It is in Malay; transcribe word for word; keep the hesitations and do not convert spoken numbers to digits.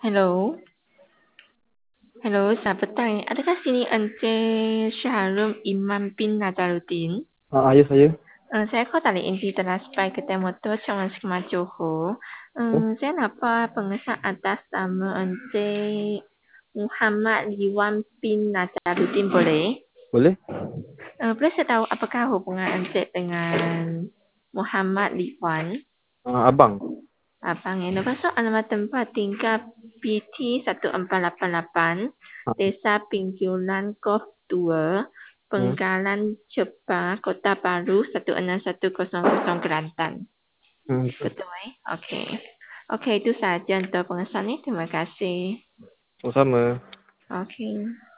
Hello. Hello, selamat petang. Adakah sini Encik Syahrul Imam bin Nazaruddin? Ah, ya saya. Uh, saya call dari Inti Teraspai Kedai Motor Cawangan Skema Johor. Uh, saya nampak pengesan atas nama Encik Muhammad Liwan bin Nazaruddin, boleh? Boleh? Uh, boleh saya tahu apakah hubungan Encik dengan Muhammad Liwan? Ah, abang. Abang yang lepas tu alamat tempat tinggal P T satu empat lapan lapan, Ah, Desa Pinggiulan Golf dua, hmm. Penggalan Cepa, Kota Baru satu enam satu kosong kosong Kelantan. Hmm, betul. Betul eh? Okey. Okey, itu sahaja untuk pengesan ni. Terima kasih. Sama-sama. Okey.